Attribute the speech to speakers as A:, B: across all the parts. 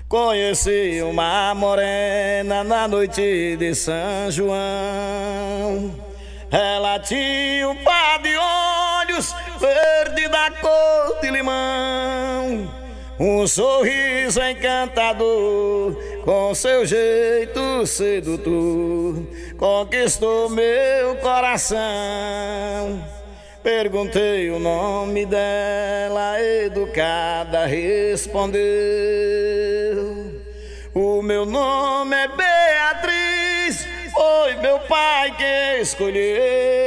A: Conheci uma morena na noite de São João. Ela tinha um par de olhos verde da cor de limão, um sorriso encantador, com seu jeito sedutor, conquistou meu coração. Perguntei o nome dela, educada respondeu: o meu nome é Beatriz, foi meu pai que escolheu.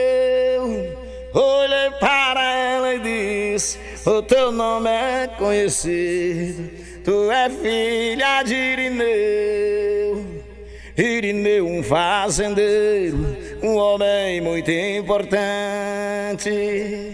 A: Olhei para ela e disse: o teu nome é conhecido, tu é filha de Irineu. Irineu, um fazendeiro, um homem muito importante,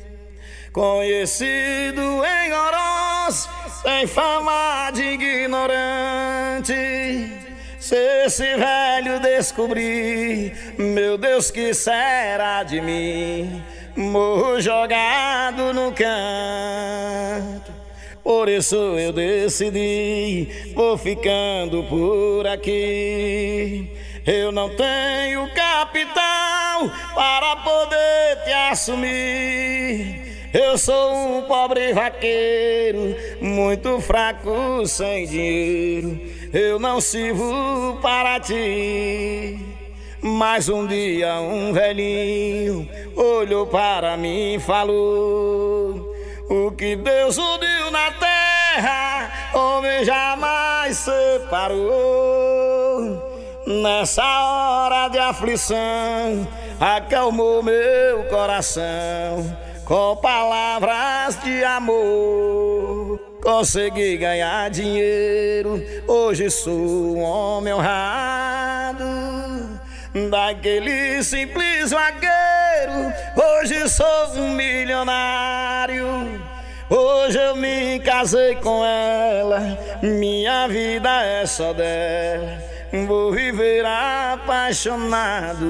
A: conhecido em Oroz, tem fama de ignorante. Se esse velho descobrir, meu Deus, que será de mim? Morro jogado no canto. Por isso eu decidi, vou ficando por aqui. Eu não tenho capital para poder te assumir. Eu sou um pobre vaqueiro, muito fraco, sem dinheiro. Eu não sirvo para ti. Mas um dia um velhinho olhou para mim e falou: o que Deus uniu na terra, homem jamais separou. Nessa hora de aflição, acalmou meu coração com palavras de amor. Consegui ganhar dinheiro, hoje sou um homem honrado. Daquele simples vaqueiro, hoje sou um milionário. Hoje eu me casei com ela, minha vida é só dela. Vou viver apaixonado.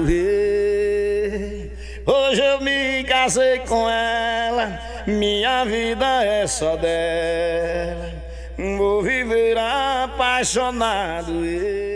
A: Hoje eu me casei com ela, minha vida é só dela. Vou viver apaixonado.